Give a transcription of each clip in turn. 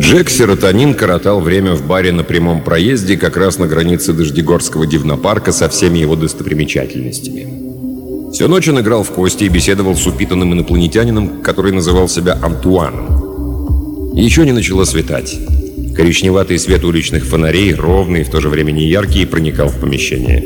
Джек Серотонин коротал время в баре на прямом проезде, как раз на границе Дождегорского дивнопарка со всеми его достопримечательностями. Всю ночь он играл в кости и беседовал с упитанным инопланетянином, который называл себя Антуаном. Еще не начало светать. Коричневатый свет уличных фонарей, ровный и в то же время неяркий, проникал в помещение.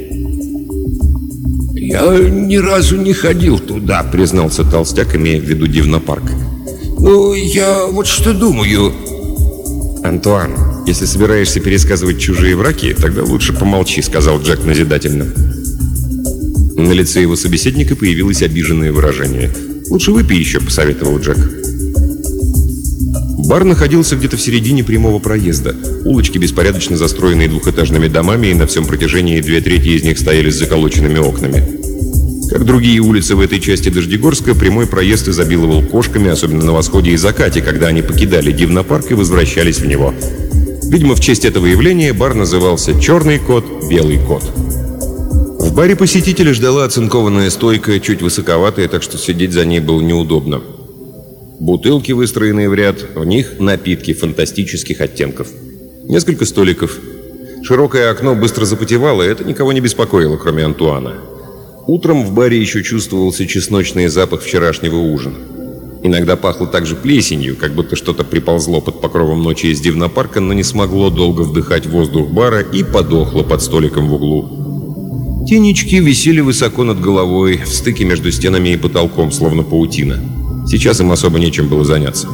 «Я ни разу не ходил туда», — признался толстяк, имея в виду дивнопарк. «Ну, я вот что думаю...» «Антуан, если собираешься пересказывать чужие враки, тогда лучше помолчи», — сказал Джек назидательно. На лице его собеседника появилось обиженное выражение. «Лучше выпей еще», — посоветовал Джек. Бар находился где-то в середине прямого проезда. Улочки, беспорядочно застроенные двухэтажными домами, и на всем протяжении 2/3 из них стояли с заколоченными окнами. Как другие улицы в этой части Дождегорска, прямой проезд изобиловал кошками, особенно на восходе и закате, когда они покидали дивнопарк и возвращались в него. Видимо, в честь этого явления бар назывался «Черный кот, белый кот». В баре посетителя ждала оцинкованная стойка, чуть высоковатая, так что сидеть за ней было неудобно. Бутылки, выстроенные в ряд, в них напитки фантастических оттенков. Несколько столиков. Широкое окно быстро запотевало, и это никого не беспокоило, кроме Антуана. Утром в баре еще чувствовался чесночный запах вчерашнего ужина. Иногда пахло также плесенью, как будто что-то приползло под покровом ночи из дивнопарка, но не смогло долго вдыхать воздух бара и подохло под столиком в углу. Тенечки висели высоко над головой, в стыке между стенами и потолком, словно паутина. Сейчас им особо нечем было заняться.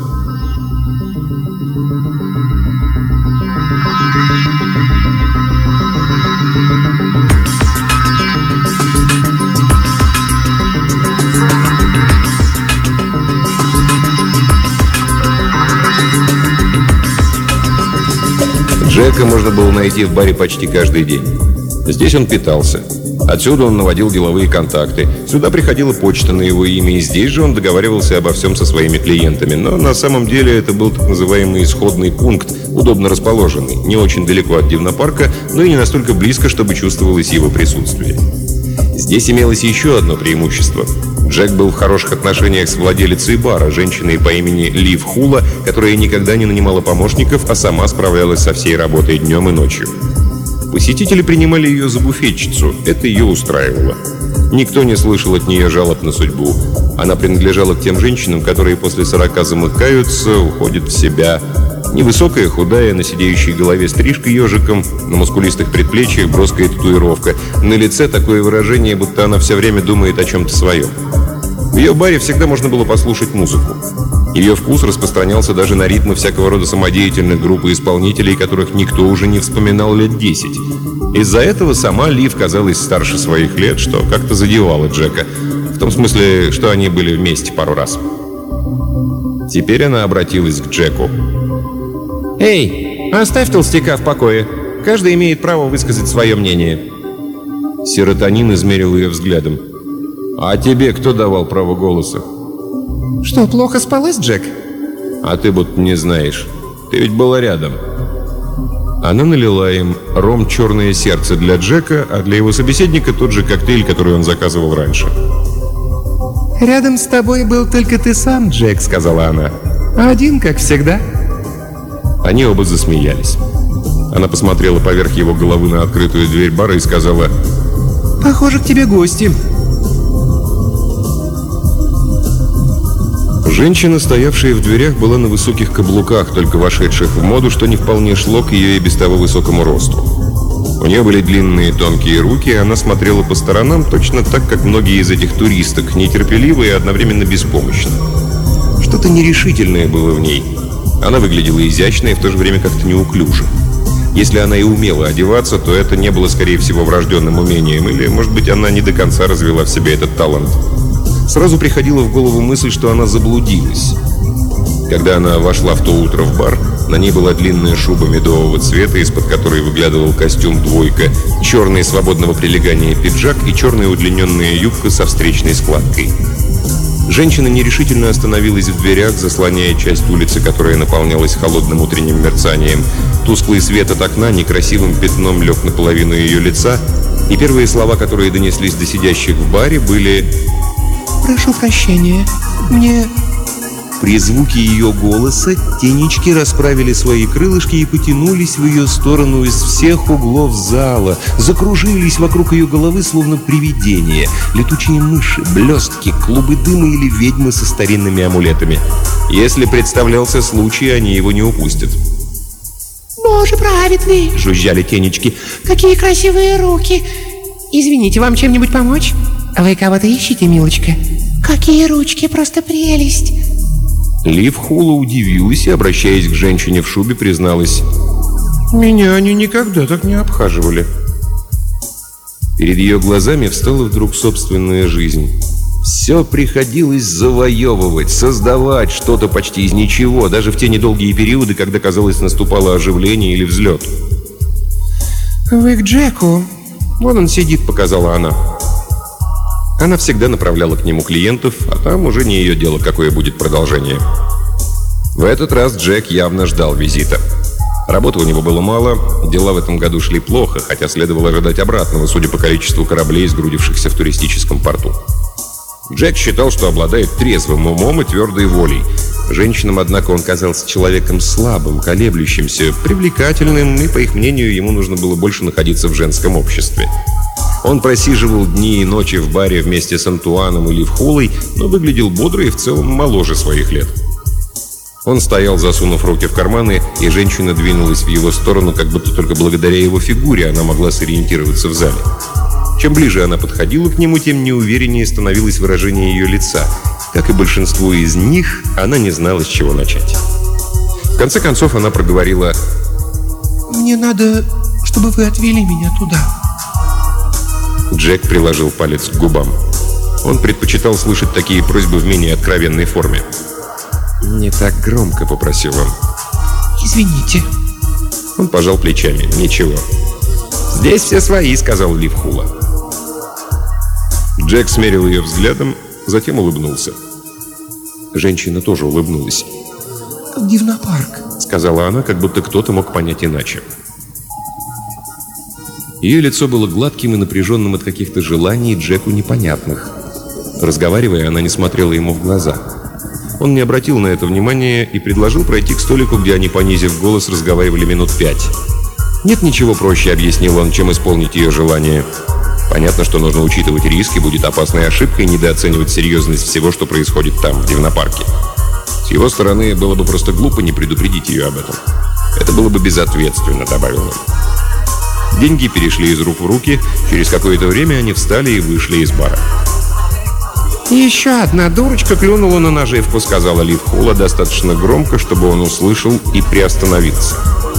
Джека можно было найти в баре почти каждый день. Здесь он питался. Отсюда он наводил деловые контакты. Сюда приходила почта на его имя, и здесь же он договаривался обо всем со своими клиентами. Но на самом деле это был так называемый исходный пункт, удобно расположенный, не очень далеко от дивнопарка, но и не настолько близко, чтобы чувствовалось его присутствие. Здесь имелось еще одно преимущество. Джек был в хороших отношениях с владелицей бара, женщиной по имени Лив Хула, которая никогда не нанимала помощников, а сама справлялась со всей работой днем и ночью. Посетители принимали ее за буфетчицу, это ее устраивало. Никто не слышал от нее жалоб на судьбу. Она принадлежала к тем женщинам, которые после 40 замыкаются, уходят в себя. Невысокая, худая, на сидеющей голове стрижка ежиком, на мускулистых предплечьях броская татуировка. На лице такое выражение, будто она все время думает о чем-то своем. В ее баре всегда можно было послушать музыку. Ее вкус распространялся даже на ритмы всякого рода самодеятельных групп и исполнителей, которых никто уже не вспоминал лет 10. Из-за этого сама Лив казалась старше своих лет, что как-то задевало Джека. В том смысле, что они были вместе пару раз. Теперь она обратилась к Джеку. «Эй, оставь толстяка в покое. Каждый имеет право высказать свое мнение». Серотонин измерил ее взглядом. «А тебе кто давал право голоса?» «Что, плохо спалось, Джек?» «А ты будто не знаешь. Ты ведь была рядом». Она налила им ром «Черное сердце» для Джека, а для его собеседника тот же коктейль, который он заказывал раньше. «Рядом с тобой был только ты сам, Джек», — сказала она. «Один, как всегда». Они оба засмеялись. Она посмотрела поверх его головы на открытую дверь бара и сказала: «Похоже, к тебе гости». Женщина, стоявшая в дверях, была на высоких каблуках, только вошедших в моду, что не вполне шло к ее и без того высокому росту. У нее были длинные тонкие руки, и она смотрела по сторонам точно так, как многие из этих туристок, нетерпеливо и одновременно беспомощно. Что-то нерешительное было в ней. Она выглядела изящно и в то же время как-то неуклюже. Если она и умела одеваться, то это не было, скорее всего, врожденным умением, или, может быть, она не до конца развила в себе этот талант. Сразу приходила в голову мысль, что она заблудилась. Когда она вошла в то утро в бар, на ней была длинная шуба медового цвета, из-под которой выглядывал костюм «двойка», черный свободного прилегания пиджак и черная удлиненная юбка со встречной складкой. Женщина нерешительно остановилась в дверях, заслоняя часть улицы, которая наполнялась холодным утренним мерцанием. Тусклый свет от окна некрасивым пятном лег на половину ее лица, и первые слова, которые донеслись до сидящих в баре, были: «Прошу прощения, мне При звуке ее голоса тенички расправили свои крылышки и потянулись в ее сторону из всех углов зала, закружились вокруг ее головы, словно привидения, летучие мыши, блестки, клубы дыма или ведьмы со старинными амулетами. Если представлялся случай, они его не упустят. «Боже праведный!» — жужжали тенички. «Какие красивые руки! Извините, вам чем-нибудь помочь? Вы кого-то ищете, милочка? Какие ручки, просто прелесть!» Ливхула удивилась и, обращаясь к женщине в шубе, призналась: «Меня они никогда так не обхаживали». Перед ее глазами встала вдруг собственная жизнь. Все приходилось завоевывать, создавать что-то почти из ничего, даже в те недолгие периоды, когда, казалось, наступало оживление или взлет. «Вы к Джеку? Вон он сидит», — показала она. Она всегда направляла к нему клиентов, а там уже не ее дело, какое будет продолжение. В этот раз Джек явно ждал визита. Работы у него было мало, дела в этом году шли плохо, хотя следовало ожидать обратного, судя по количеству кораблей, сгрудившихся в туристическом порту. Джек считал, что обладает трезвым умом и твердой волей. Женщинам, однако, он казался человеком слабым, колеблющимся, привлекательным, и, по их мнению, ему нужно было больше находиться в женском обществе. Он просиживал дни и ночи в баре вместе с Антуаном и Ливхулой, но выглядел бодро и в целом моложе своих лет. Он стоял, засунув руки в карманы, и женщина двинулась в его сторону, как будто только благодаря его фигуре она могла сориентироваться в зале. Чем ближе она подходила к нему, тем неувереннее становилось выражение ее лица. Как и большинство из них, она не знала, с чего начать. В конце концов она проговорила: «Мне надо, чтобы вы отвели меня туда». Джек приложил палец к губам. Он предпочитал слышать такие просьбы в менее откровенной форме. «Не так громко», — попросил он. «Извините». Он пожал плечами. «Ничего». «Здесь все свои», — сказал Ливхула. Джек смерил ее взглядом, затем улыбнулся. Женщина тоже улыбнулась. «Как дивнопарк», — сказала она, как будто кто-то мог понять иначе. Ее лицо было гладким и напряженным от каких-то желаний Джеку непонятных. Разговаривая, она не смотрела ему в глаза. Он не обратил на это внимания и предложил пройти к столику, где они, понизив голос, разговаривали минут 5. «Нет ничего проще», — объяснил он, — «чем исполнить ее желание. Понятно, что нужно учитывать риски, будет опасной ошибкой недооценивать серьезность всего, что происходит там, в дивнопарке. С его стороны было бы просто глупо не предупредить ее об этом. Это было бы безответственно», — добавил он. Деньги перешли из рук в руки. Через какое-то время они встали и вышли из бара. «Еще одна дурочка клюнула на наживку», — сказала Ливхула достаточно громко, чтобы он услышал и приостановился.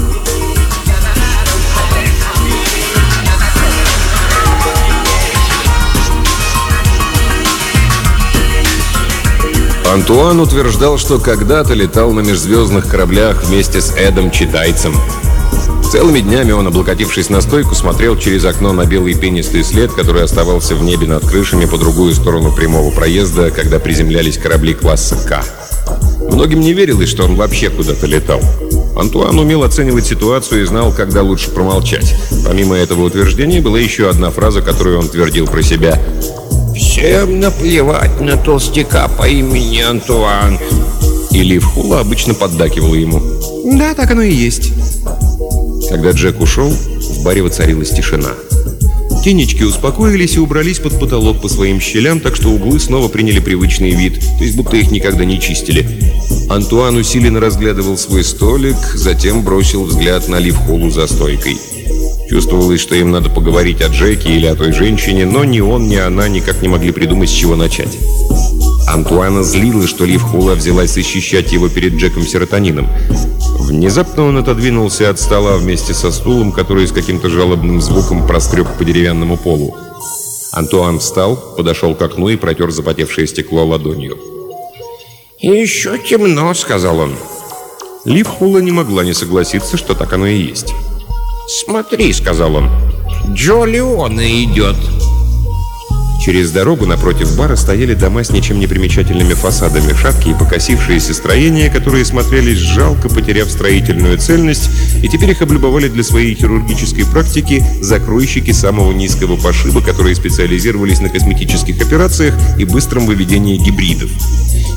Антуан утверждал, что когда-то летал на межзвездных кораблях вместе с Эдом Читайцем. Целыми днями он, облокотившись на стойку, смотрел через окно на белый пенистый след, который оставался в небе над крышами по другую сторону прямого проезда, когда приземлялись корабли класса «К». Многим не верилось, что он вообще куда-то летал. Антуан умел оценивать ситуацию и знал, когда лучше промолчать. Помимо этого утверждения была еще одна фраза, которую он твердил про себя. «Всем наплевать на толстяка по имени Антуан». И Ливхула обычно поддакивала ему. «Да, так оно и есть». Когда Джек ушел, в баре воцарилась тишина. Тенички успокоились и убрались под потолок по своим щелям, так что углы снова приняли привычный вид, то есть будто их никогда не чистили. Антуан усиленно разглядывал свой столик, затем бросил взгляд на Ливхулу за стойкой. Чувствовалось, что им надо поговорить о Джеке или о той женщине, но ни он, ни она никак не могли придумать, с чего начать. Антуана злило, что Ливхула взялась защищать его перед Джеком Серотонином. Внезапно он отодвинулся от стола вместе со стулом, который с каким-то жалобным звуком проскреб по деревянному полу. Антуан встал, подошел к окну и протер запотевшее стекло ладонью. «Еще темно», — сказал он. Ливхула не могла не согласиться, что так оно и есть. «Смотри», — сказал он, — «Джо Леоне идет». Через дорогу напротив бара стояли дома с ничем не примечательными фасадами, шаткие покосившиеся строения, которые смотрелись жалко, потеряв строительную цельность, и теперь их облюбовали для своей хирургической практики закройщики самого низкого пошиба, которые специализировались на косметических операциях и быстром выведении гибридов.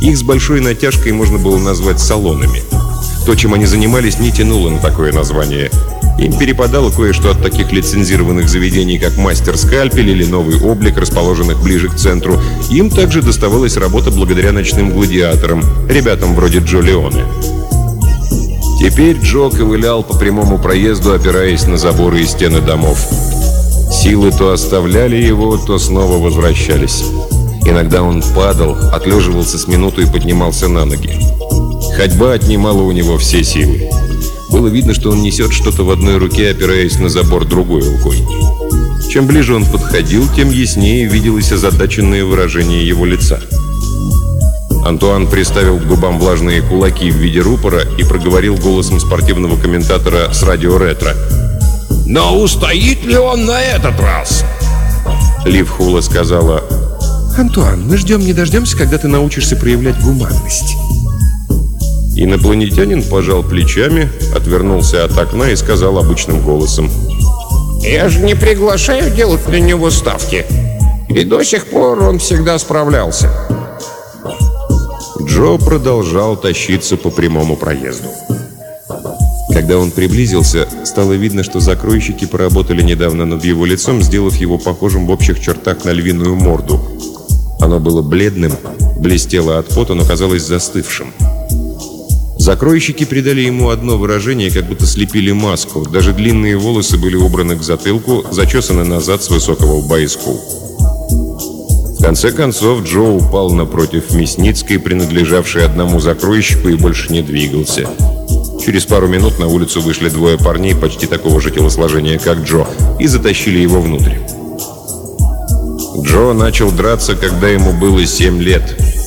Их с большой натяжкой можно было назвать салонами. То, чем они занимались, не тянуло на такое название. Им перепадало кое-что от таких лицензированных заведений, как «Мастер Скальпель» или «Новый облик», расположенных ближе к центру. Им также доставалась работа благодаря ночным гладиаторам, ребятам вроде Джо Леоне. Теперь Джо ковылял по прямому проезду, опираясь на заборы и стены домов. Силы то оставляли его, то снова возвращались. Иногда он падал, отлеживался с минуту и поднимался на ноги. Ходьба отнимала у него все силы. Было видно, что он несет что-то в одной руке, опираясь на забор другой рукой. Чем ближе он подходил, тем яснее виделось озадаченное выражение его лица. Антуан приставил к губам влажные кулаки в виде рупора и проговорил голосом спортивного комментатора с радио «Ретро». Но устоит ли он на этот раз? Лив Хула сказала: «Антуан, мы ждем не дождемся, когда ты научишься проявлять гуманность». Инопланетянин пожал плечами, отвернулся от окна и сказал обычным голосом: Я же не приглашаю делать на него ставки. И до сих пор он всегда справлялся. Джо продолжал тащиться по прямому проезду. Когда он приблизился, стало видно, что закройщики поработали недавно над его лицом, сделав его похожим в общих чертах на львиную морду. Оно было бледным, блестело от пота, но казалось застывшим. Закройщики придали ему одно выражение, как будто слепили маску. Даже длинные волосы были убраны к затылку, зачесаны назад с высокого байскул. В конце концов, Джо упал напротив Мясницкой, принадлежавшей одному закройщику, и больше не двигался. Через пару минут на улицу вышли двое парней почти такого же телосложения, как Джо, и затащили его внутрь. Джо начал драться, когда ему было 7 лет.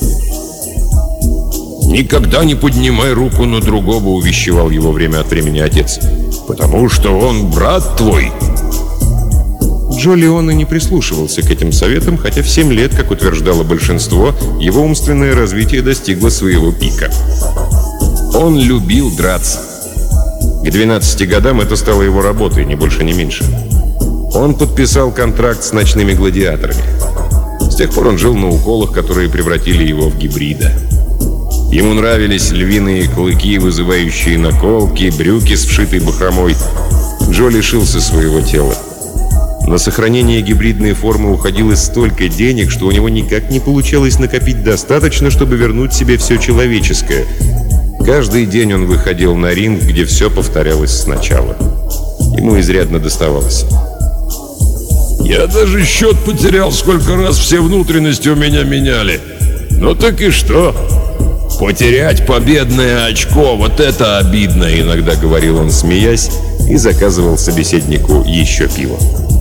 «Никогда не поднимай руку на другого», — увещевал его время от времени отец. «Потому что он брат твой». Джо Леоне не прислушивался к этим советам, хотя в 7 лет, как утверждало большинство, его умственное развитие достигло своего пика. Он любил драться. К 12 годам это стало его работой, ни больше, ни меньше. Он подписал контракт с ночными гладиаторами. С тех пор он жил на уколах, которые превратили его в гибрида. Ему нравились львиные клыки, вызывающие наколки, брюки с вшитой бахромой. Джо лишился своего тела. На сохранение гибридной формы уходило столько денег, что у него никак не получалось накопить достаточно, чтобы вернуть себе все человеческое. Каждый день он выходил на ринг, где все повторялось сначала. Ему изрядно доставалось. «Я даже счет потерял, сколько раз все внутренности у меня меняли. Ну так и что? Потерять победное очко, вот это обидно», — иногда говорил он, смеясь, и заказывал собеседнику еще пиво.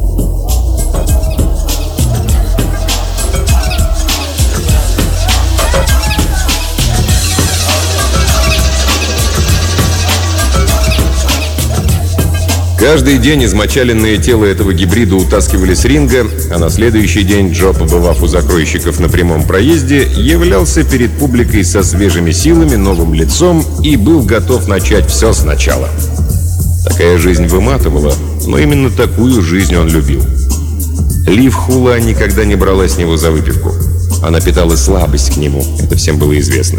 Каждый день измочаленное тело этого гибрида утаскивали с ринга, а на следующий день Джо, побывав у закройщиков на прямом проезде, являлся перед публикой со свежими силами, новым лицом и был готов начать все сначала. Такая жизнь выматывала, но именно такую жизнь он любил. Лив Хула никогда не брала с него за выпивку. Она питала слабость к нему, это всем было известно.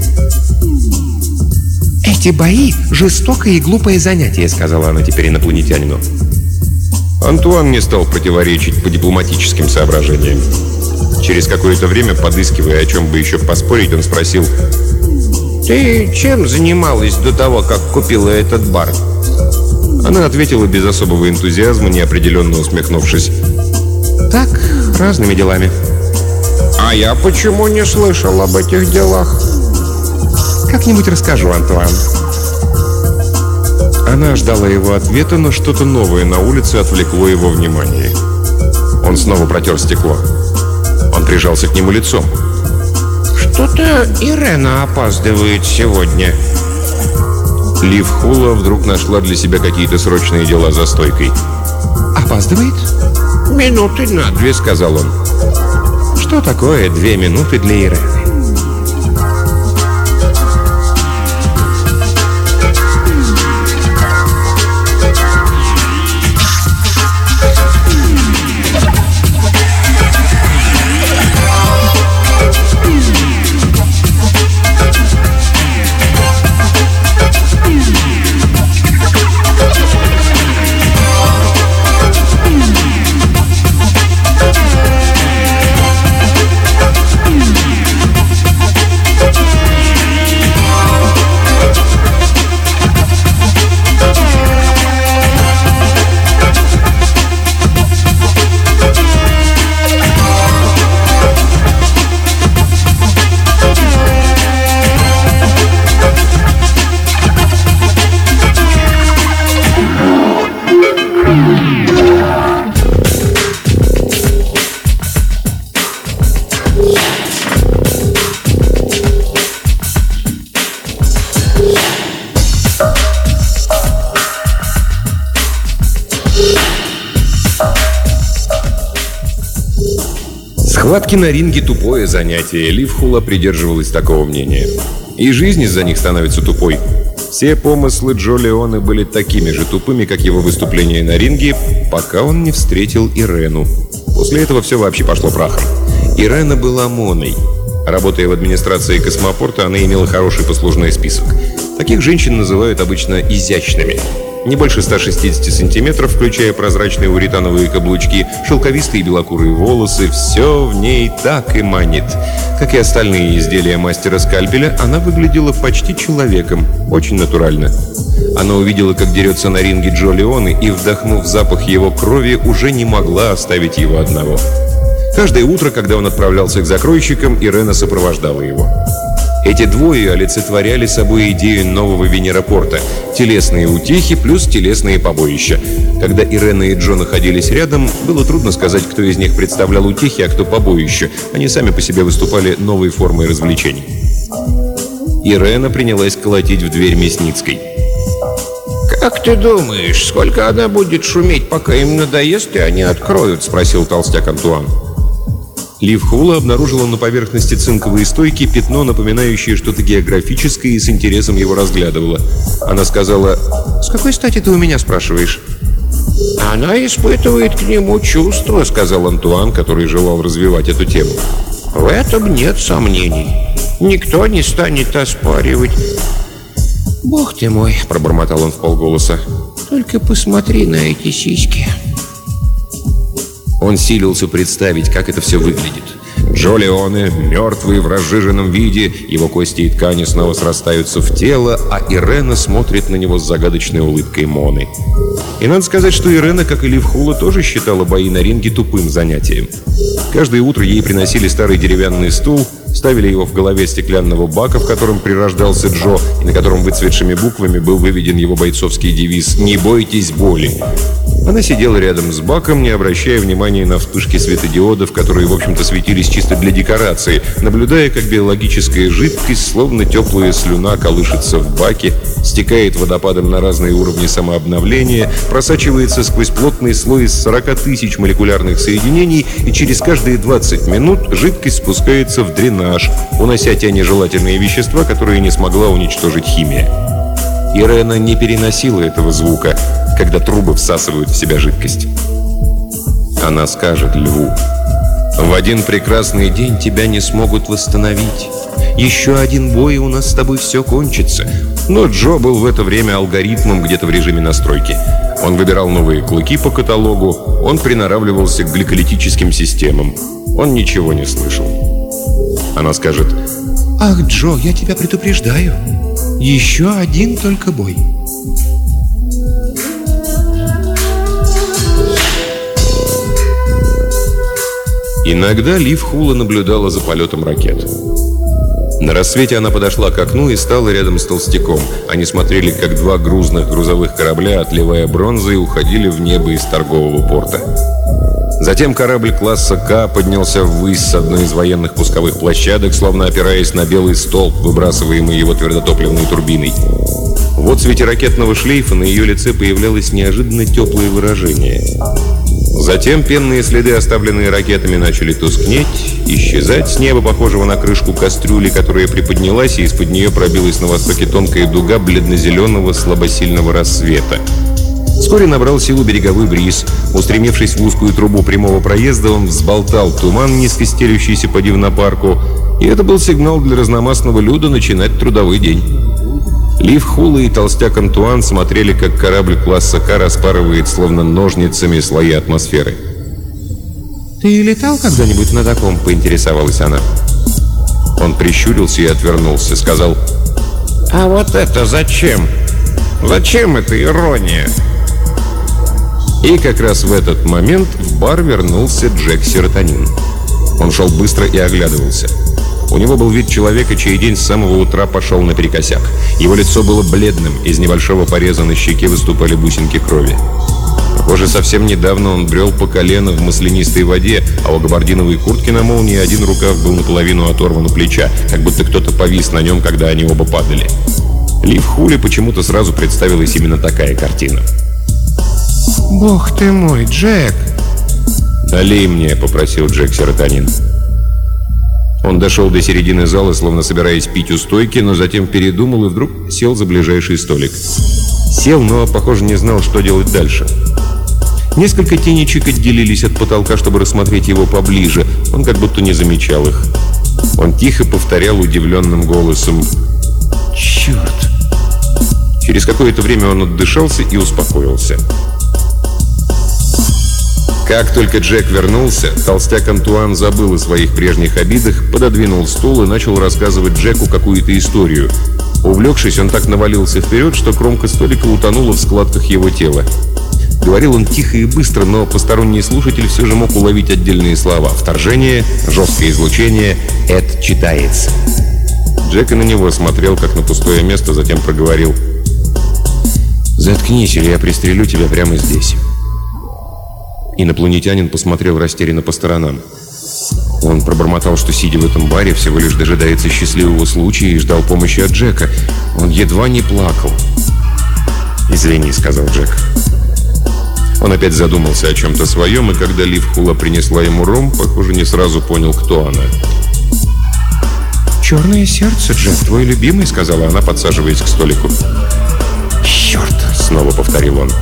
«Эти бои — жестокое и глупое занятие», — сказала она теперь инопланетянину. Антуан не стал противоречить по дипломатическим соображениям. Через какое-то время, подыскивая, о чем бы еще поспорить, он спросил: «Ты чем занималась до того, как купила этот бар?» Она ответила без особого энтузиазма, неопределенно усмехнувшись: «Так, разными делами». «А я почему не слышал об этих делах?» «Как-нибудь расскажу, Антуан». Она ждала его ответа, но что-то новое на улице отвлекло его внимание. Он снова протер стекло. Он прижался к нему лицом. «Что-то Ирена опаздывает сегодня». Лив Хула вдруг нашла для себя какие-то срочные дела за стойкой. «Опаздывает?» «Минуты на 2», — сказал он. «Что такое 2 минуты для Ирены?» Схватки на ринге – тупое занятие. Лив Хула придерживалась такого мнения. И жизнь из-за них становится тупой. Все помыслы Джо Леоне были такими же тупыми, как его выступление на ринге, пока он не встретил Ирену. После этого все вообще пошло прахом. Ирена была моной. Работая в администрации космопорта, она имела хороший послужной список. Таких женщин называют обычно изящными. Не больше 160 сантиметров, включая прозрачные уретановые каблучки, шелковистые белокурые волосы. Все в ней так и манит. Как и остальные изделия мастера скальпеля, она выглядела почти человеком. Очень натурально. Она увидела, как дерется на ринге Джо Леоне, и, вдохнув запах его крови, уже не могла оставить его одного. Каждое утро, когда он отправлялся к закройщикам, Ирена сопровождала его. Эти двое олицетворяли собой идею нового Венеропорта. Телесные утехи плюс телесные побоища. Когда Ирена и Джо находились рядом, было трудно сказать, кто из них представлял утехи, а кто побоище. Они сами по себе выступали новой формой развлечений. Ирена принялась колотить в дверь Мясницкой. «Как ты думаешь, сколько она будет шуметь, пока им надоест, и они откроют?» — спросил толстяк Антуан. Лив Хула обнаружила на поверхности цинковой стойки пятно, напоминающее что-то географическое, и с интересом его разглядывала. Она сказала: «С какой стати ты у меня спрашиваешь?» «Она испытывает к нему чувства», — сказал Антуан, который желал развивать эту тему. «В этом нет сомнений. Никто не станет оспаривать». «Бог ты мой», — пробормотал он вполголоса, — «только посмотри на эти сиськи». Он силился представить, как это все выглядит. Джо Леоне, мертвый в разжиженном виде, его кости и ткани снова срастаются в тело, а Ирена смотрит на него с загадочной улыбкой Моны. И надо сказать, что Ирена, как и Лив Хула, тоже считала бои на ринге тупым занятием. Каждое утро ей приносили старый деревянный стул, ставили его в голове стеклянного бака, в котором прирождался Джо, и на котором выцветшими буквами был выведен его бойцовский девиз «Не бойтесь боли». Она сидела рядом с баком, не обращая внимания на вспышки светодиодов, которые, в общем-то, светились чисто для декорации, наблюдая, как биологическая жидкость, словно теплая слюна, колышется в баке, стекает водопадом на разные уровни самообновления, просачивается сквозь плотный слой из 40 тысяч молекулярных соединений, и через каждые 20 минут жидкость спускается в дренаж, унося те нежелательные вещества, которые не смогла уничтожить химия. Ирена не переносила этого звука, когда трубы всасывают в себя жидкость. Она скажет Льву: «В один прекрасный день тебя не смогут восстановить. Еще один бой, и у нас с тобой все кончится». Но Джо был в это время алгоритмом где-то в режиме настройки. Он выбирал новые клыки по каталогу, он приноравливался к гликолитическим системам. Он ничего не слышал. Она скажет: «Ах, Джо, я тебя предупреждаю. Еще один только бой». Иногда Лив Хула наблюдала за полетом ракет. На рассвете она подошла к окну и стала рядом с толстяком. Они смотрели, как два грузных грузовых корабля, отливая бронзой, уходили в небо из торгового порта. Затем корабль класса К поднялся ввысь с одной из военных пусковых площадок, словно опираясь на белый столб, выбрасываемый его твердотопливной турбиной. В отсвете ракетного шлейфа на ее лице появлялось неожиданно теплое выражение. Затем пенные следы, оставленные ракетами, начали тускнеть, исчезать с неба, похожего на крышку кастрюли, которая приподнялась, и из-под нее пробилась на востоке тонкая дуга бледно-зеленого слабосильного рассвета. Вскоре набрал силу береговой бриз. Устремившись в узкую трубу прямого проезда, он взболтал туман, низко стелющийся по дивнопарку, и это был сигнал для разномастного люда начинать трудовой день. Лив Хула и толстяк Антуан смотрели, как корабль класса К распарывает, словно ножницами, слои атмосферы. «Ты летал когда-нибудь на таком?» — поинтересовалась она. Он прищурился и отвернулся, сказал: «А вот это зачем? Зачем эта ирония?» И как раз в этот момент в бар вернулся Джек Серотонин. Он шел быстро и оглядывался. У него был вид человека, чей день с самого утра пошел наперекосяк. Его лицо было бледным, из небольшого пореза на щеке выступали бусинки крови. Похоже, совсем недавно он брел по колено в маслянистой воде, а у габардиновой куртки на молнии один рукав был наполовину оторван у плеча, как будто кто-то повис на нем, когда они оба падали. Лив Хули почему-то сразу представилась именно такая картина. Бог ты мой, Джек! «Налей мне», — попросил Джек серотонин. Он дошел до середины зала, словно собираясь пить у стойки, но затем передумал и вдруг сел за ближайший столик. Сел, но, похоже, не знал, что делать дальше. Несколько тенечек отделились от потолка, чтобы рассмотреть его поближе. Он как будто не замечал их. Он тихо повторял удивленным голосом: «Черт!». Через какое-то время он отдышался и успокоился. Как только Джек вернулся, толстяк Антуан забыл о своих прежних обидах, пододвинул стул и начал рассказывать Джеку какую-то историю. Увлекшись, он так навалился вперед, что кромка столика утонула в складках его тела. Говорил он тихо и быстро, но посторонний слушатель все же мог уловить отдельные слова: вторжение, жесткое излучение, «Эд читается». Джек и на него смотрел, как на пустое место, затем проговорил: «Заткнись, или я пристрелю тебя прямо здесь». Инопланетянин посмотрел растерянно по сторонам. Он пробормотал, что, сидя в этом баре, всего лишь дожидается счастливого случая и ждал помощи от Джека. Он едва не плакал. «Извини», — сказал Джек. Он опять задумался о чем-то своем, и когда Лив Хула принесла ему ром, похоже, не сразу понял, кто она. «Черное сердце, Джек, твой любимый», — сказала она, подсаживаясь к столику. «Черт!» — снова повторил он.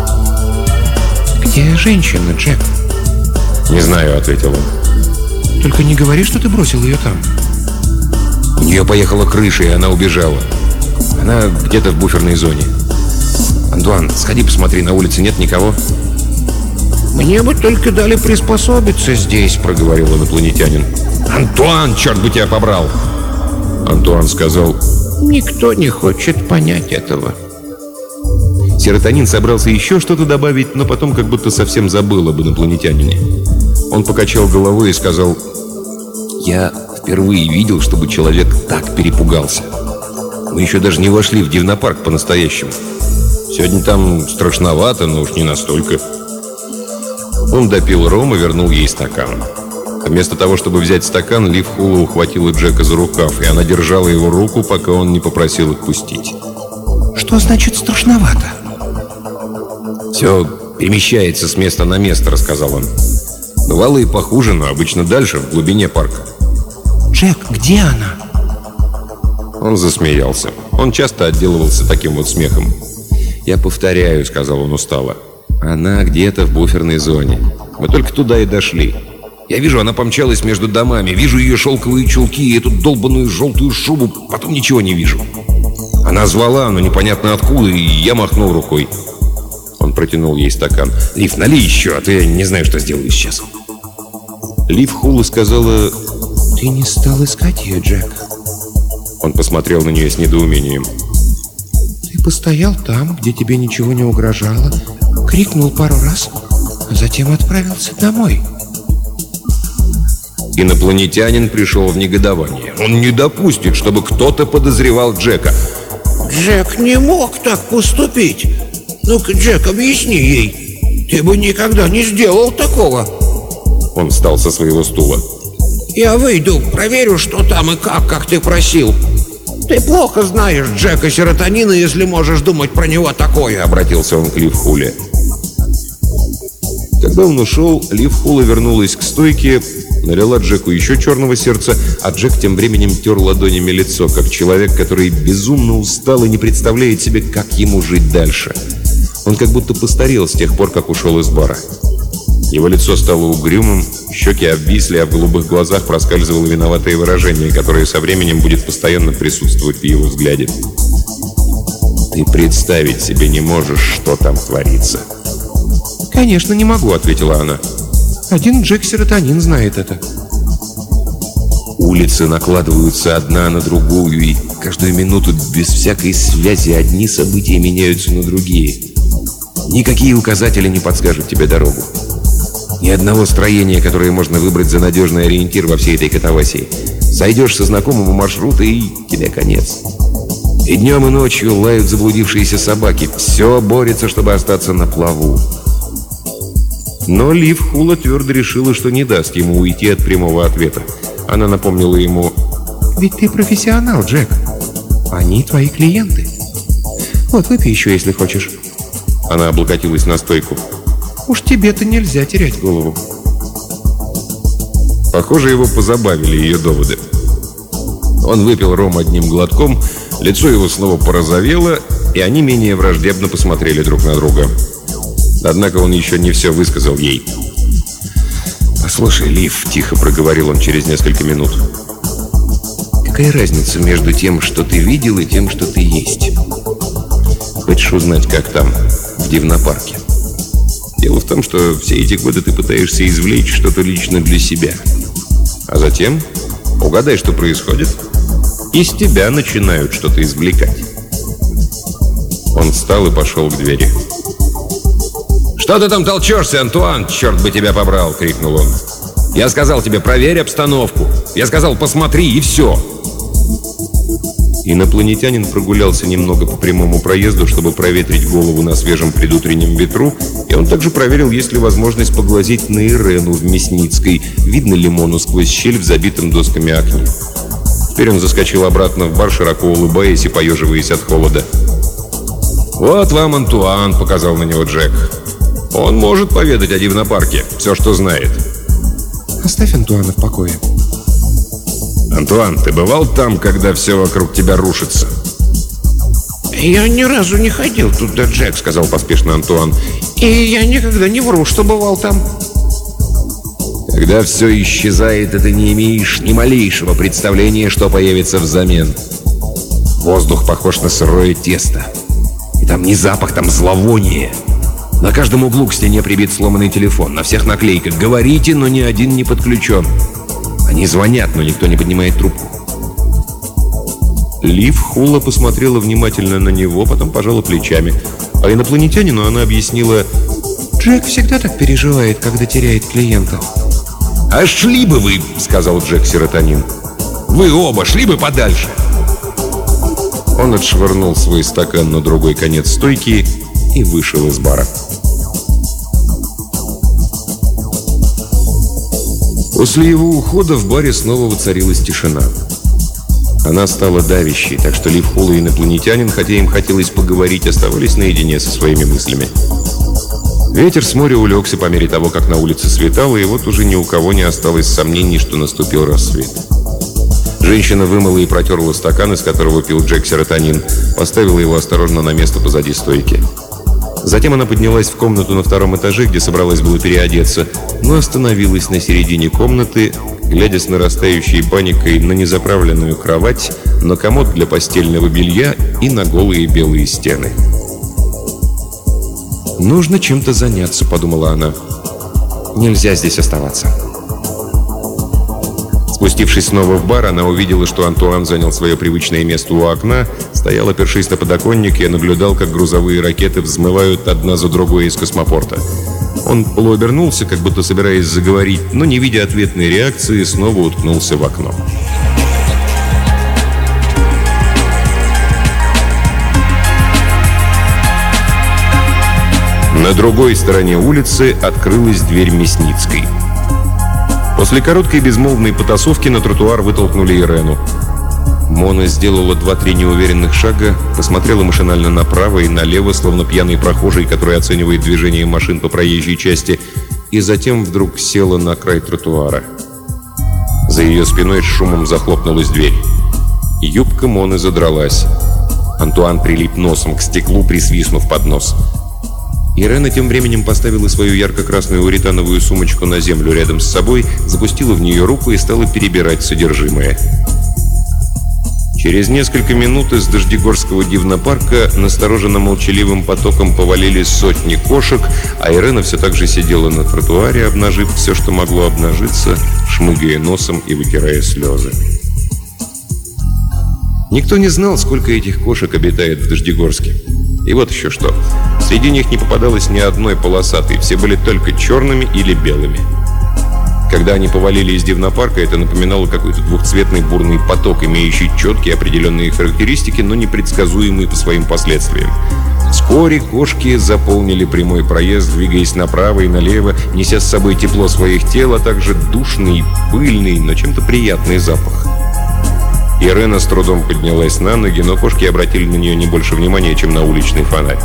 «Где женщина, Джек?» «Не знаю», — ответил он. «Только не говори, что ты бросил ее там». «У нее поехала крыша, и она убежала. Она где-то в буферной зоне. Антуан, сходи посмотри, на улице нет никого». «Мне бы только дали приспособиться здесь», — проговорил инопланетянин. «Антуан, черт бы тебя побрал!» Антуан сказал: «Никто не хочет понять этого». Серотонин собрался еще что-то добавить, но потом как будто совсем забыл об инопланетянине. Он покачал головой и сказал: «Я впервые видел, чтобы человек так перепугался. Мы еще даже не вошли в дивнопарк по-настоящему. Сегодня там страшновато, но уж не настолько». Он допил ром и вернул ей стакан. Вместо того, чтобы взять стакан, Лив Хула ухватила Джека за рукав, и она держала его руку, пока он не попросил отпустить. «Что значит страшновато?» «Все перемещается с места на место», — рассказал он. «Бывало и похуже, но обычно дальше, в глубине парка». «Джек, где она?» Он засмеялся. Он часто отделывался таким вот смехом. «Я повторяю», — сказал он устало. «Она где-то в буферной зоне. Мы только туда и дошли. Я вижу, она помчалась между домами. Вижу ее шелковые чулки и эту долбаную желтую шубу. Потом ничего не вижу. Она звала, но непонятно откуда, и я махнул рукой». Он протянул ей стакан. «Лив, налей еще, а то я не знаю, что сделаю сейчас». Лив Хула сказала: «Ты не стал искать ее, Джек?» Он посмотрел на нее с недоумением. «Ты постоял там, где тебе ничего не угрожало, крикнул пару раз, а затем отправился домой». Инопланетянин пришел в негодование. Он не допустит, чтобы кто-то подозревал Джека. «Джек не мог так поступить. Ну-ка, Джек, объясни ей. Ты бы никогда не сделал такого». Он встал со своего стула. «Я выйду, проверю, что там и как ты просил. Ты плохо знаешь Джека Серотонина, если можешь думать про него такое», — обратился он к Лив Хуле. Когда он ушел, Лив Хула вернулась к стойке, налила Джеку еще черного сердца, а Джек тем временем тер ладонями лицо, как человек, который безумно устал и не представляет себе, как ему жить дальше. Он как будто постарел с тех пор, как ушел из бара. Его лицо стало угрюмым, щеки обвисли, а в голубых глазах проскальзывало виноватое выражение, которое со временем будет постоянно присутствовать в его взгляде. «Ты представить себе не можешь, что там творится». «Конечно, не могу», — ответила она. «Один Джек Серотонин знает это». Улицы накладываются одна на другую, и каждую минуту без всякой связи одни события меняются на другие. Никакие указатели не подскажут тебе дорогу. Ни одного строения, которое можно выбрать за надежный ориентир во всей этой катавасии. Сойдешь со знакомого маршрута, и тебе конец. И днем, и ночью лают заблудившиеся собаки. Все борется, чтобы остаться на плаву. Но Лив Хула твердо решила, что не даст ему уйти от прямого ответа. Она напомнила ему: «Ведь ты профессионал, Джек. Они твои клиенты». Вот, выпей еще, если хочешь». Она облокотилась на стойку. «Уж тебе-то нельзя терять голову». Похоже, его позабавили ее доводы. Он выпил ром одним глотком, лицо его снова порозовело, и они менее враждебно посмотрели друг на друга. Однако он еще не все высказал ей. «Послушай, Лив», — тихо проговорил он через несколько минут, «какая разница между тем, что ты видел, и тем, что ты есть? Хочешь узнать, как там, в Дивнопарке? Дело в том, что все эти годы ты пытаешься извлечь что-то лично для себя. А затем, угадай, что происходит, из тебя начинают что-то извлекать». Он встал и пошел к двери. «Что ты там толчешься, Антуан? Черт бы тебя побрал!» — крикнул он. «Я сказал тебе, проверь обстановку. Я сказал, посмотри, и все!» Инопланетянин прогулялся немного по прямому проезду, чтобы проветрить голову на свежем предутреннем ветру, и он также проверил, есть ли возможность поглазеть на Ирену в Мясницкой, видно ли Мону сквозь щель в забитом досками окне. Теперь он заскочил обратно в бар, широко улыбаясь и поеживаясь от холода. «Вот вам Антуан», — показал на него Джек. «Он может поведать о Дивнопарке, все, что знает». «Оставь Антуана в покое». «Антуан, ты бывал там, когда все вокруг тебя рушится?» «Я ни разу не ходил туда, Джек», — сказал поспешно Антуан. «И я никогда не вру, что бывал там». «Когда все исчезает, и ты не имеешь ни малейшего представления, что появится взамен. Воздух похож на сырое тесто. И там не запах, там зловоние. На каждом углу к стене прибит сломанный телефон. На всех наклейках «Говорите, но ни один не подключен». Они звонят, но никто не поднимает трубку». Лив Хула посмотрела внимательно на него, потом пожала плечами. А инопланетянину она объяснила: «Джек всегда так переживает, когда теряет клиента». «А шли бы вы», — сказал Джек Серотонин. «Вы оба шли бы подальше». Он отшвырнул свой стакан на другой конец стойки и вышел из бара. После его ухода в баре снова воцарилась тишина. Она стала давящей, так что Лив Хула и инопланетянин, хотя им хотелось поговорить, оставались наедине со своими мыслями. Ветер с моря улегся по мере того, как на улице светало, и вот уже ни у кого не осталось сомнений, что наступил рассвет. Женщина вымыла и протерла стакан, из которого пил Джек Серотонин, поставила его осторожно на место позади стойки. Затем она поднялась в комнату на втором этаже, где собралась было переодеться, но остановилась на середине комнаты, глядя с нарастающей паникой на незаправленную кровать, на комод для постельного белья и на голые белые стены. «Нужно чем-то заняться», — подумала она. «Нельзя здесь оставаться». Спустившись снова в бар, она увидела, что Антуан занял свое привычное место у окна, стоял, опершись на подоконник, и наблюдал, как грузовые ракеты взмывают одна за другой из космопорта. Он полуобернулся, как будто собираясь заговорить, но, не видя ответной реакции, снова уткнулся в окно. На другой стороне улицы открылась дверь Мясницкой. После короткой безмолвной потасовки на тротуар вытолкнули Ирену. Мона сделала 2-3 неуверенных шага, посмотрела машинально направо и налево, словно пьяный прохожий, который оценивает движение машин по проезжей части, и затем вдруг села на край тротуара. За ее спиной с шумом захлопнулась дверь. Юбка Моны задралась. Антуан прилип носом к стеклу, присвистнув под нос. Ирена тем временем поставила свою ярко-красную уретановую сумочку на землю рядом с собой, запустила в нее руку и стала перебирать содержимое. Через несколько минут из Дождегорского Дивнопарка настороженно-молчаливым потоком повалили сотни кошек, а Ирена все так же сидела на тротуаре, обнажив все, что могло обнажиться, шмыгая носом и вытирая слезы. Никто не знал, сколько этих кошек обитает в Дождегорске. И вот еще что. Среди них не попадалось ни одной полосатой, все были только черными или белыми. Когда они повалили из Дивнопарка, это напоминало какой-то двухцветный бурный поток, имеющий четкие определенные характеристики, но непредсказуемые по своим последствиям. Вскоре кошки заполнили прямой проезд, двигаясь направо и налево, неся с собой тепло своих тел, а также душный, пыльный, но чем-то приятный запах. Ирена с трудом поднялась на ноги, но кошки обратили на нее не больше внимания, чем на уличный фонарь.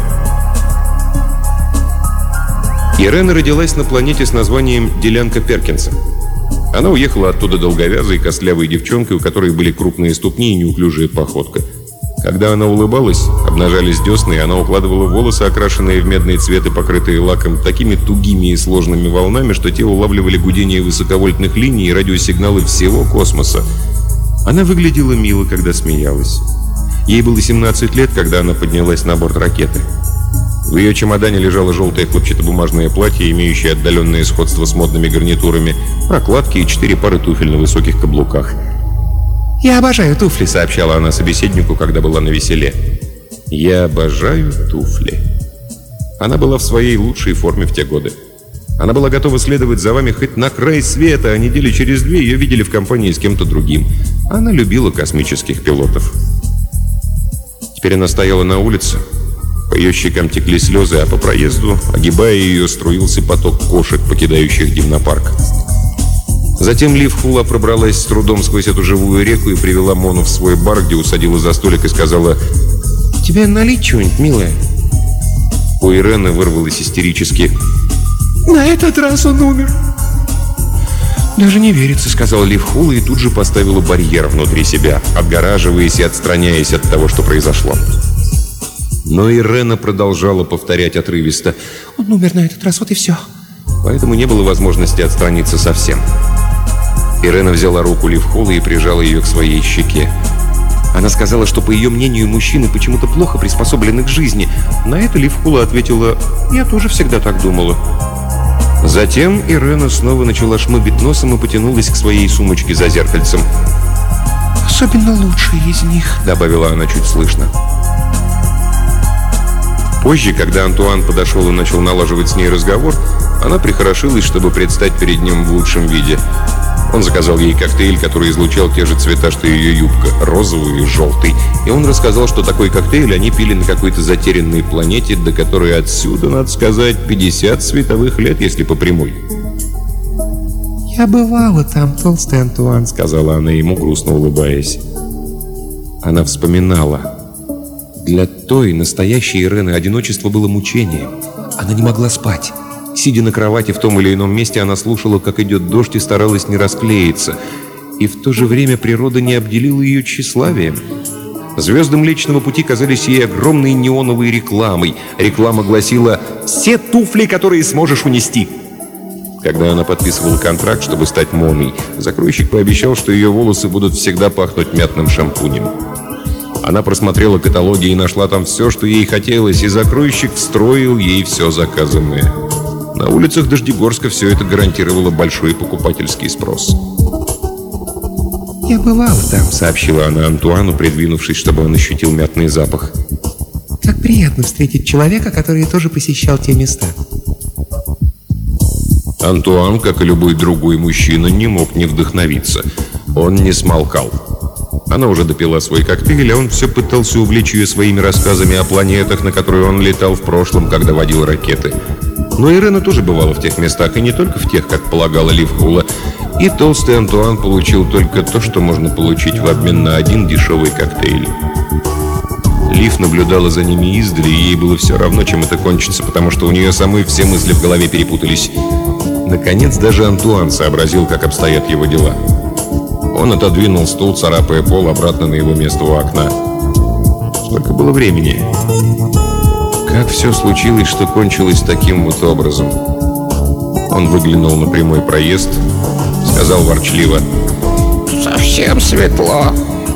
Ирена родилась на планете с названием Делянка Перкинса. Она уехала оттуда долговязой, костлявой девчонкой, у которой были крупные ступни и неуклюжая походка. Когда она улыбалась, обнажались десны, и она укладывала волосы, окрашенные в медный цвет и покрытые лаком, такими тугими и сложными волнами, что те улавливали гудение высоковольтных линий и радиосигналы всего космоса. Она выглядела мило, когда смеялась. Ей было 17 лет, когда она поднялась на борт ракеты. В ее чемодане лежало желтое хлопчатобумажное платье, имеющее отдаленное сходство с модными гарнитурами, прокладки и 4 пары туфель на высоких каблуках. «Я обожаю туфли», — сообщала она собеседнику, когда была навеселе. «Я обожаю туфли». Она была в своей лучшей форме в те годы. Она была готова следовать за вами хоть на край света, а недели через 2 ее видели в компании с кем-то другим. Она любила космических пилотов. Теперь она стояла на улице. По ее щекам текли слезы, а по проезду, огибая ее, струился поток кошек, покидающих дивнопарк. Затем Лив Хула пробралась с трудом сквозь эту живую реку и привела Мону в свой бар, где усадила за столик и сказала: «Тебе налить чего-нибудь, милая?» У Ирены вырвалось истерически: «На этот раз он умер». «Даже не верится», — сказала Лив Хула и тут же поставила барьер внутри себя, отгораживаясь и отстраняясь от того, что произошло. Но Ирена продолжала повторять отрывисто: «Он умер на этот раз, вот и все». Поэтому не было возможности отстраниться совсем. Ирена взяла руку Лив Хулы и прижала ее к своей щеке. Она сказала, что, по ее мнению, мужчины почему-то плохо приспособлены к жизни. На это Лив Хула ответила: «Я тоже всегда так думала». Затем Ирена снова начала шмыгать носом и потянулась к своей сумочке за зеркальцем. «Особенно лучшие из них», — добавила она чуть слышно. Позже, когда Антуан подошел и начал налаживать с ней разговор, она прихорошилась, чтобы предстать перед ним в лучшем виде. Он заказал ей коктейль, который излучал те же цвета, что и ее юбка, розовый и желтый. И он рассказал, что такой коктейль они пили на какой-то затерянной планете, до которой отсюда, надо сказать, 50 световых лет, если по прямой. «Я бывала там, толстый Антуан», — сказала она ему, грустно улыбаясь. Она вспоминала. Для той, настоящей Ирены, одиночество было мучением. Она не могла спать. Сидя на кровати в том или ином месте, она слушала, как идет дождь, и старалась не расклеиться. И в то же время природа не обделила ее тщеславием. Звезды Млечного Пути казались ей огромной неоновой рекламой. Реклама гласила: «Все туфли, которые сможешь унести». Когда она подписывала контракт, чтобы стать Моной, закройщик пообещал, что ее волосы будут всегда пахнуть мятным шампунем. Она просмотрела каталоги и нашла там все, что ей хотелось, и закройщик встроил ей все заказанное. На улицах Дождегорска все это гарантировало большой покупательский спрос. «Я бывала там», — сообщила она Антуану, придвинувшись, чтобы он ощутил мятный запах. «Так приятно встретить человека, который тоже посещал те места». Антуан, как и любой другой мужчина, не мог не вдохновиться. Он не смолкал. Она уже допила свой коктейль, а он все пытался увлечь ее своими рассказами о планетах, на которые он летал в прошлом, когда водил ракеты. Но Ирена тоже бывала в тех местах, и не только в тех, как полагала Лив Хула. И толстый Антуан получил только то, что можно получить в обмен на один дешевый коктейль. Лив наблюдала за ними издали, и ей было все равно, чем это кончится, потому что у нее самой все мысли в голове перепутались. Наконец, даже Антуан сообразил, как обстоят его дела. Он отодвинул стул, царапая пол, обратно на его место у окна. Сколько было времени? Как все случилось, что кончилось таким вот образом? Он выглянул на прямой проезд, сказал ворчливо: «Совсем светло.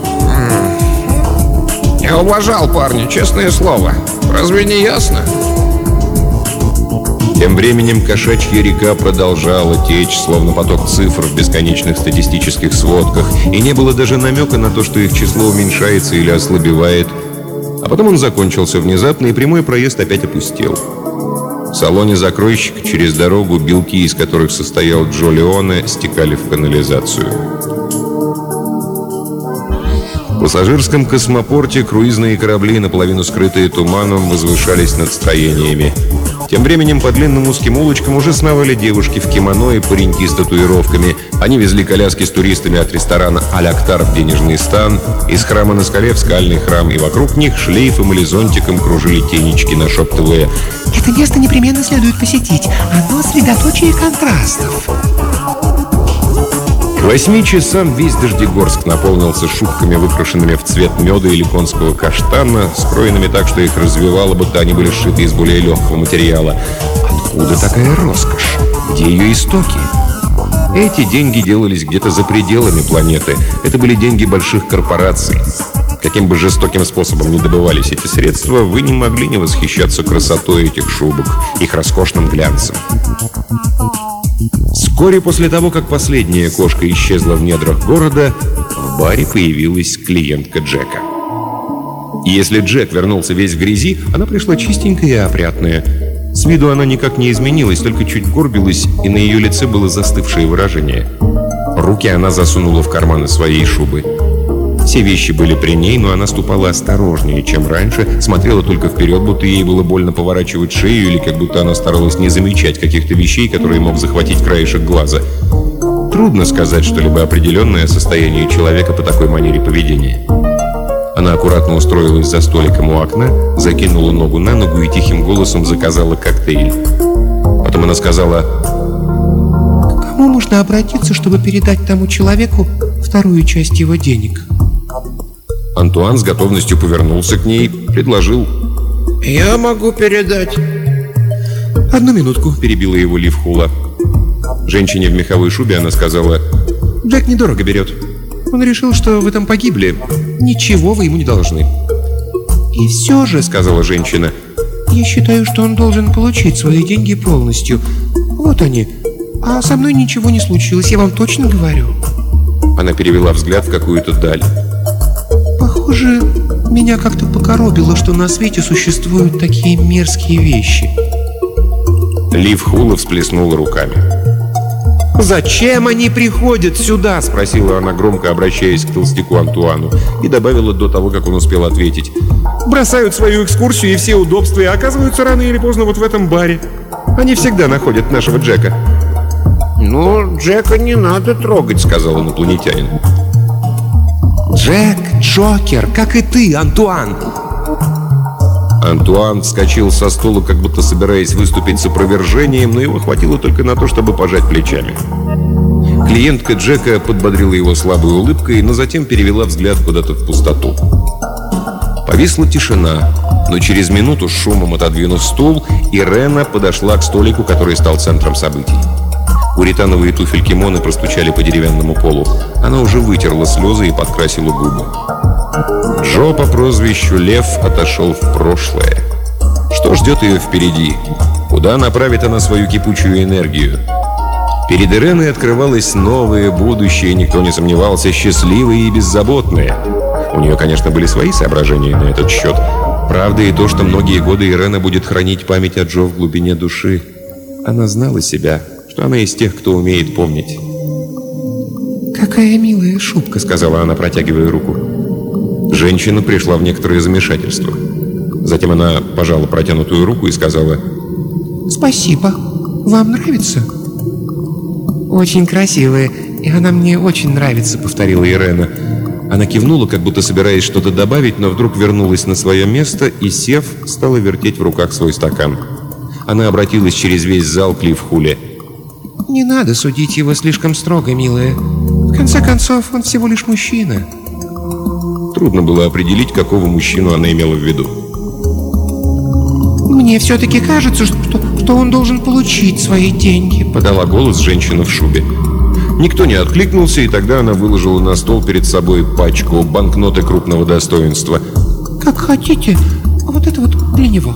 Я уважал парня, честное слово. Разве не ясно?» Тем временем кошачья река продолжала течь, словно поток цифр в бесконечных статистических сводках, и не было даже намека на то, что их число уменьшается или ослабевает. А потом он закончился внезапно, и прямой проезд опять опустел. В салоне закройщика через дорогу белки, из которых состоял Джо Леоне, стекали в канализацию. пассажирском космопорте круизные корабли, наполовину скрытые туманом, возвышались над строениями. Тем временем по длинным узким улочкам уже сновали девушки в кимоно и пареньки с татуировками. Они везли коляски с туристами от ресторана «Аль-Актар» в денежный стан, из храма на скале в скальный храм, и вокруг них шлейфом или зонтиком кружили тенечки, нашептывая: «Это место непременно следует посетить. Оно средоточие контрастов». К 8 часам весь Дождегорск наполнился шубками, выкрашенными в цвет меда или конского каштана, скроенными так, что их развивало, будто они были сшиты из более легкого материала. Откуда такая роскошь? Где ее истоки? Эти деньги делались где-то за пределами планеты. Это были деньги больших корпораций. Каким бы жестоким способом ни добывались эти средства, вы не могли не восхищаться красотой этих шубок, их роскошным глянцем. Вскоре после того, как последняя кошка исчезла в недрах города, в баре появилась клиентка Джека. И если Джек вернулся весь в грязи, она пришла чистенькая и опрятная. С виду она никак не изменилась, только чуть горбилась, и на ее лице было застывшее выражение. Руки она засунула в карманы своей шубы. Все вещи были при ней, но она ступала осторожнее, чем раньше, смотрела только вперед, будто ей было больно поворачивать шею, или как будто она старалась не замечать каких-то вещей, которые мог захватить краешек глаза. Трудно сказать что-либо определенное о состоянии человека по такой манере поведения. Она аккуратно устроилась за столиком у окна, закинула ногу на ногу и тихим голосом заказала коктейль. Потом она сказала: «К кому можно обратиться, чтобы передать тому человеку вторую часть его денег?» Антуан с готовностью повернулся к ней, предложил: «Я могу передать». «Одну минутку», — перебила его Лив Хула. Женщине в меховой шубе она сказала: «Джек недорого берет. Он решил, что вы там погибли. Ничего вы ему не должны». «И все же», — сказала женщина, «я считаю, что он должен получить свои деньги полностью. Вот они. А со мной ничего не случилось, я вам точно говорю». Она перевела взгляд в какую-то даль. «Похоже, меня как-то покоробило, что на свете существуют такие мерзкие вещи». Лив Хула всплеснула руками. «Зачем они приходят сюда?» — спросила она громко, обращаясь к толстяку Антуану, и добавила до того, как он успел ответить: «Бросают свою экскурсию и все удобства и оказываются рано или поздно вот в этом баре. Они всегда находят нашего Джека». «Ну, Джека не надо трогать», — сказал инопланетянин. «Джек — Джокер, как и ты, Антуан!» Антуан вскочил со стула, как будто собираясь выступить с опровержением, но его хватило только на то, чтобы пожать плечами. Клиентка Джека подбодрила его слабой улыбкой, но затем перевела взгляд куда-то в пустоту. Повисла тишина, но через минуту, с шумом отодвинув стул, Ирена подошла к столику, который стал центром событий. Уритановые туфельки Моны простучали по деревянному полу. Она уже вытерла слезы и подкрасила губы. Джо по прозвищу Лев отошел в прошлое. Что ждет ее впереди? Куда направит она свою кипучую энергию? Перед Иреной открывалось новое будущее, никто не сомневался, счастливое и беззаботное. У нее, конечно, были свои соображения на этот счет. Правда и то, что многие годы Ирена будет хранить память о Джо в глубине души. Она знала себя, что она из тех, кто умеет помнить. «Какая милая шубка», — сказала она, протягивая руку. Женщина пришла в некоторое замешательство. Затем она пожала протянутую руку и сказала: «Спасибо. Вам нравится?» «Очень красивая, и она мне очень нравится», — повторила Ирена. Она кивнула, как будто собираясь что-то добавить, но вдруг вернулась на свое место и, сев, стала вертеть в руках свой стакан. Она обратилась через весь зал к Лив Хуле. «Не надо судить его слишком строго, милая. В конце концов, он всего лишь мужчина». Трудно было определить, какого мужчину она имела в виду. «Мне все-таки кажется, что он должен получить свои деньги», — подала голос женщина в шубе. Никто не откликнулся, и тогда она выложила на стол перед собой пачку банкноты крупного достоинства. «Как хотите, вот это вот для него».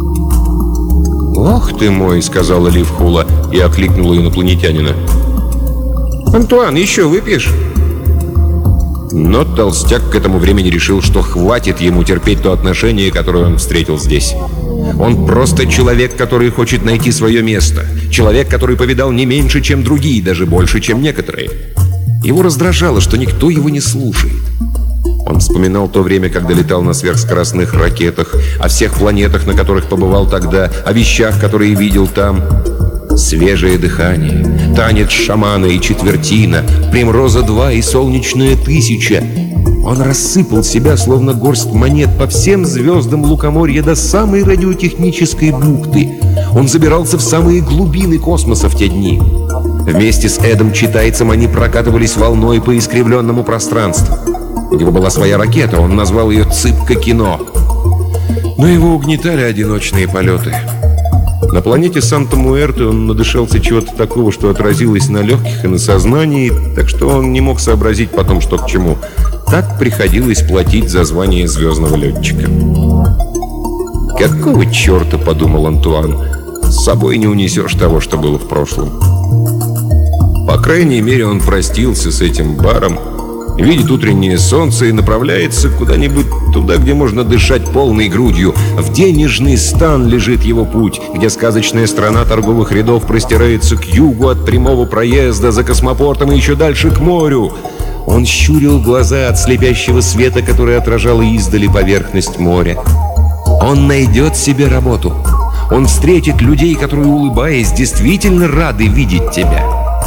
«Ох ты мой», — сказала Лив Хула и окликнула инопланетянина. «Антуан, еще выпьешь?» Но толстяк к этому времени решил, что хватит ему терпеть то отношение, которое он встретил здесь. Он просто человек, который хочет найти свое место. Человек, который повидал не меньше, чем другие, даже больше, чем некоторые. Его раздражало, что никто его не слушает. Он вспоминал то время, когда летал на сверхскоростных ракетах, о всех планетах, на которых побывал тогда, о вещах, которые видел там. Свежее дыхание, танец шамана и четвертина, Примроза-2 и солнечная 1000. Он рассыпал себя, словно горсть монет, по всем звездам лукоморья до самой радиотехнической бухты. Он забирался в самые глубины космоса в те дни. Вместе с Эдом Читайцем они прокатывались волной по искривленному пространству. У него была своя ракета, он назвал ее «Цыпка-кино». Но его угнетали одиночные полеты. На планете Санта-Муэрте он надышался чего-то такого, что отразилось на легких и на сознании, так что он не мог сообразить потом, что к чему. Так приходилось платить за звание звездного летчика. «Какого черта?» — подумал Антуан. «С собой не унесешь того, что было в прошлом». По крайней мере, он простился с этим баром, видит утреннее солнце и направляется куда-нибудь туда, где можно дышать полной грудью. В денежный стан лежит его путь, где сказочная страна торговых рядов простирается к югу от прямого проезда, за космопортом и еще дальше к морю. Он щурил глаза от слепящего света, который отражал издали поверхность моря. Он найдет себе работу. Он встретит людей, которые, улыбаясь, действительно рады видеть тебя.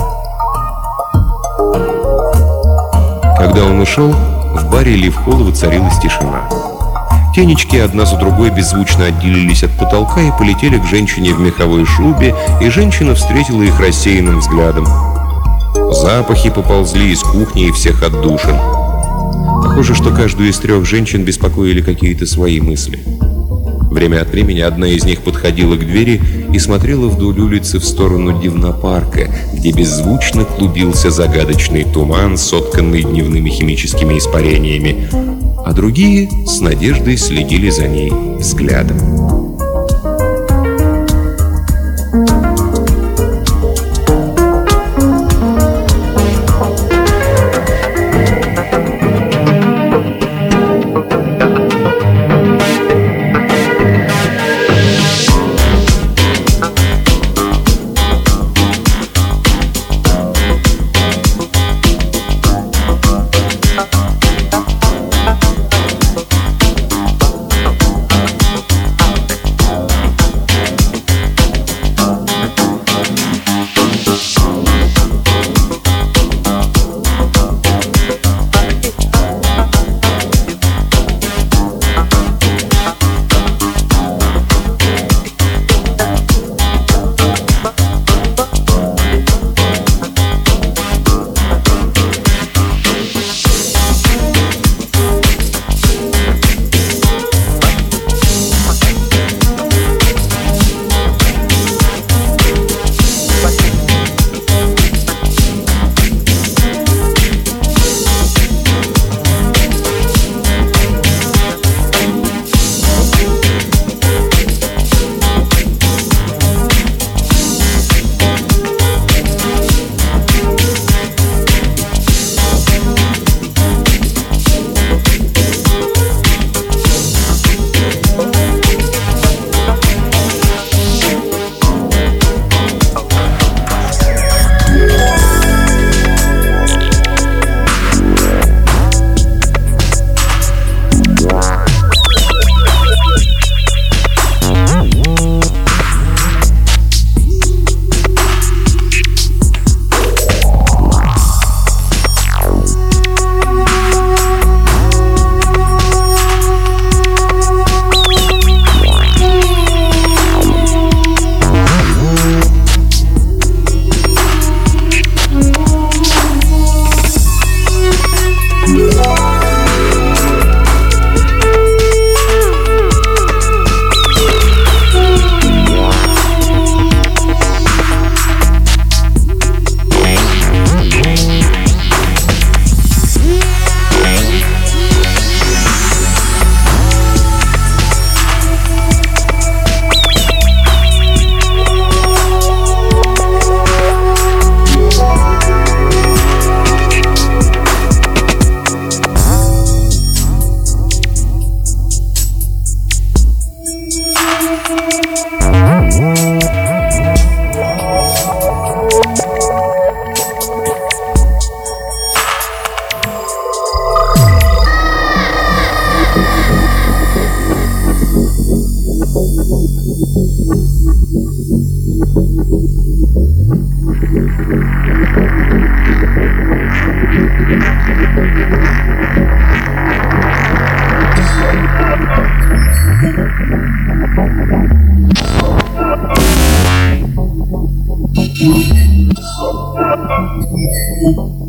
Когда он ушел, в баре Ливхола воцарилась тишина. Тенечки одна за другой беззвучно отделились от потолка и полетели к женщине в меховой шубе, и женщина встретила их рассеянным взглядом. Запахи поползли из кухни и всех отдушин. Похоже, что каждую из 3 женщин беспокоили какие-то свои мысли. Время от времени одна из них подходила к двери и смотрела вдоль улицы в сторону Дивнопарка, где беззвучно клубился загадочный туман, сотканный дневными химическими испарениями, а другие с надеждой следили за ней взглядом. Thank you.